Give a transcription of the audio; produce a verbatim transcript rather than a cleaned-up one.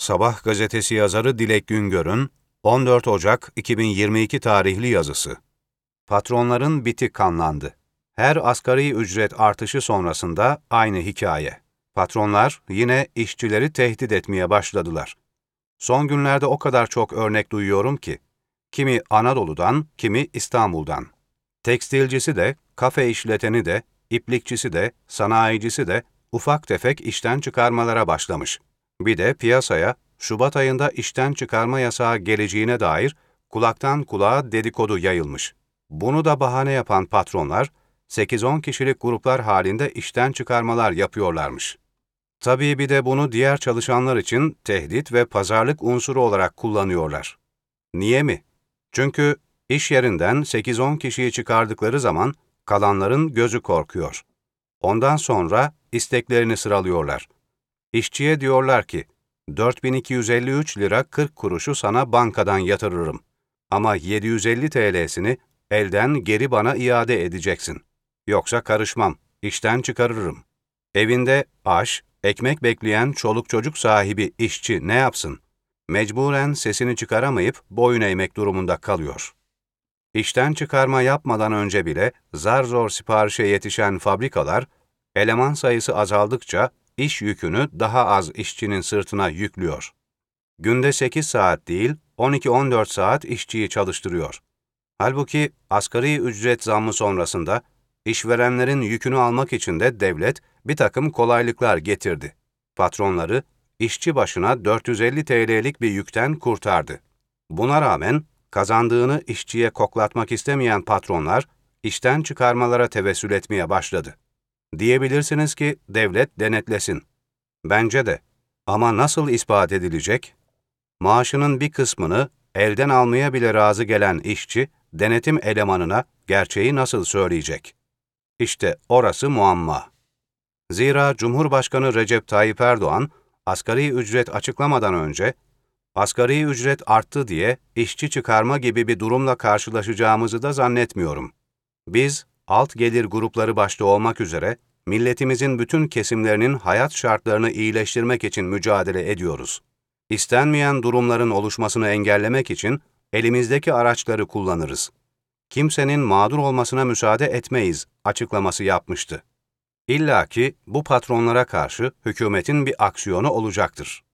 Sabah gazetesi yazarı Dilek Güngör'ün on dört Ocak iki bin yirmi iki tarihli yazısı. Patronların biti kanlandı. Her asgari ücret artışı sonrasında aynı hikaye. Patronlar yine işçileri tehdit etmeye başladılar. Son günlerde o kadar çok örnek duyuyorum ki, kimi Anadolu'dan, kimi İstanbul'dan. Tekstilcisi de, kafe işleteni de, iplikçisi de, sanayicisi de ufak tefek işten çıkarmalara başlamış. Bir de piyasaya Şubat ayında işten çıkarma yasağı geleceğine dair kulaktan kulağa dedikodu yayılmış. Bunu da bahane yapan patronlar, sekiz on kişilik gruplar halinde işten çıkarmalar yapıyorlarmış. Tabii bir de bunu diğer çalışanlar için tehdit ve pazarlık unsuru olarak kullanıyorlar. Niye mi? Çünkü iş yerinden sekiz on kişiyi çıkardıkları zaman kalanların gözü korkuyor. Ondan sonra isteklerini sıralıyorlar. İşçiye diyorlar ki, dört bin iki yüz elli üç lira kırk kuruşu sana bankadan yatırırım. Ama yedi yüz elli TL'sini elden geri bana iade edeceksin. Yoksa karışmam, işten çıkarırım. Evinde aş, ekmek bekleyen çoluk çocuk sahibi işçi ne yapsın? Mecburen sesini çıkaramayıp boyun eğmek durumunda kalıyor. İşten çıkarma yapmadan önce bile zar zor siparişe yetişen fabrikalar, eleman sayısı azaldıkça iş yükünü daha az işçinin sırtına yüklüyor. Günde sekiz saat değil, on iki on dört saat işçiyi çalıştırıyor. Halbuki asgari ücret zammı sonrasında işverenlerin yükünü almak için de devlet bir takım kolaylıklar getirdi. Patronları işçi başına dört yüz elli TL'lik bir yükten kurtardı. Buna rağmen kazandığını işçiye koklatmak istemeyen patronlar işten çıkarmalara tevessül etmeye başladı. Diyebilirsiniz ki devlet denetlesin. Bence de. Ama nasıl ispat edilecek? Maaşının bir kısmını elden almaya bile razı gelen işçi, denetim elemanına gerçeği nasıl söyleyecek? İşte orası muamma. Zira Cumhurbaşkanı Recep Tayyip Erdoğan, asgari ücret açıklamadan önce, asgari ücret arttı diye işçi çıkarma gibi bir durumla karşılaşacağımızı da zannetmiyorum. Biz, alt gelir grupları başta olmak üzere, milletimizin bütün kesimlerinin hayat şartlarını iyileştirmek için mücadele ediyoruz. İstenmeyen durumların oluşmasını engellemek için elimizdeki araçları kullanırız. Kimsenin mağdur olmasına müsaade etmeyiz açıklaması yapmıştı. İlla ki bu patronlara karşı hükümetin bir aksiyonu olacaktır.